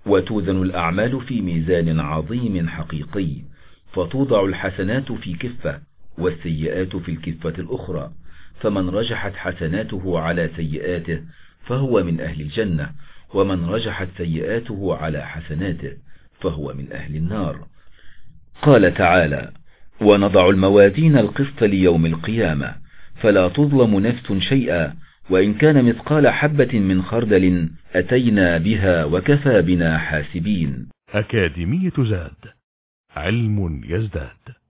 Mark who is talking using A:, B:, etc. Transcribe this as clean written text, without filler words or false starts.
A: وتوزن الأعمال في ميزان عظيم حقيقي، فتوضع الحسنات في كفة والسيئات في الكفة الأخرى، فمن رجحت حسناته على سيئاته فهو من أهل الجنة، ومن رجحت سيئاته على حسناته فهو من أهل النار. قال تعالى: ونضع الموازين القسط ليوم القيامة فلا تظلم نفس شيئا وإن كان مثقال حبة من خردل أتينا بها وكفى بنا حاسبين.
B: أكاديمية زاد، علم يزداد.